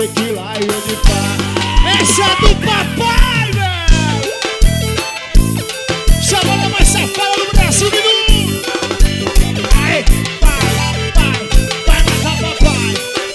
tequila e o de pá. Essa é do papai, velho. Essa banda mais safada do Brasil, menino. Ai, vai matar papai.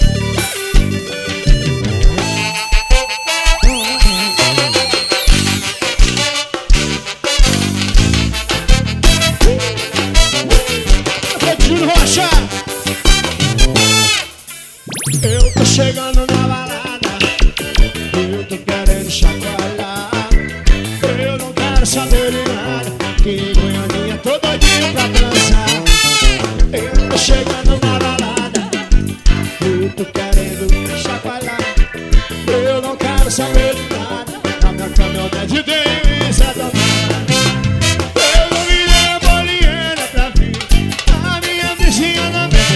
Eu tô chegando na balada, eu tô querendo chacoalhar. Eu não quero saber de nada, que Goiânia tô doidinho pra transar. Eu tô chegando na balada, eu tô querendo chacoalhar. Eu não quero saber de nada, a minha caminhonete tem isso a tomar. Eu não me dei a bolinha pra vir, a minha vizinha não me deu.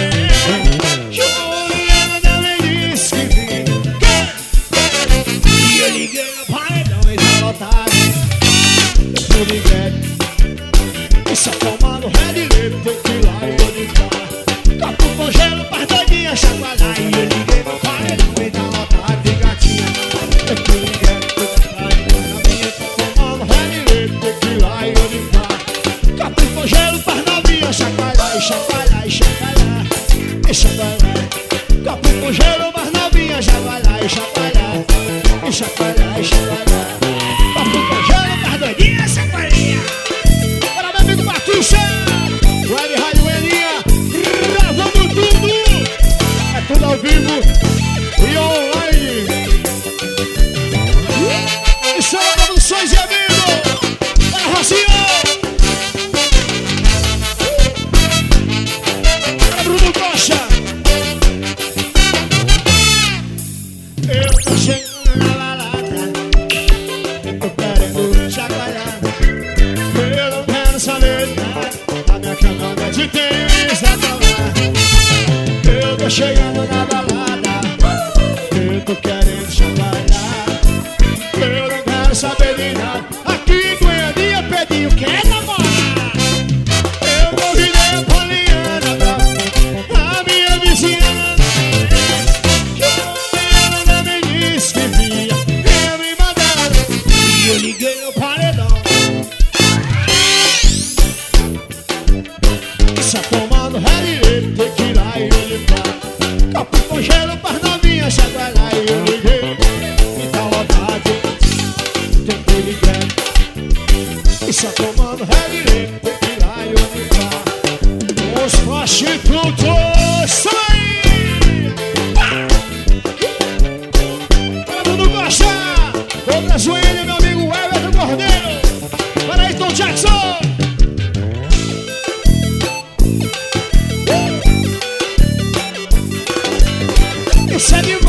Isso tomando Red Label, tequila e vodka. Copo com gelo, faz doidinha chacoalhar. E eu liguei meu paredão e tá lotado de gatinha. Eu tô ligado, tô tomando Red Label, tequila e vodka. Copo com gelo, faz novinha chacoalhar. E chacoalhar, e chacoalhar, e chacoalhar. Copo com gelo, faz novinha chacoalhar. E chacoalhar, e chacoalhar, e chacoalhar. Copo com gelo, faz doidinha chacoalhar. Web Rádio Goiânia, gravando tudo. É tudo ao vivo e online. Isso é Produções e Amigos. Para Rocinho. Para Bruno Coxa. Eu tô chegando na balada, eu tô querendo chacoalhar. Eu não quero saber de nada, a minha caminhonete tem isso a tomar. Eu tô chegando na balada, eu tô querendo chacoalhar. Eu não quero saber de nada, aqui em Goiânia Pedrinho quer namorar. Eu convidei a Poliana pra a minha vizinha. Ela me disse que vinha me mandar. E eu liguei no paredão. Isso tomando Red Label, tequila e vodka. Copo com gelo, faz novinha chacoalhar. E eu liguei, e tá lotado, tem que ligar. Isso tomando Red Label, tequila e vodka. Os prostitutos, sai! Todo mundo gosta! Douglas Joelho, meu amigo Everton Cordeiro. Para aí, Tom Jackson! Sabe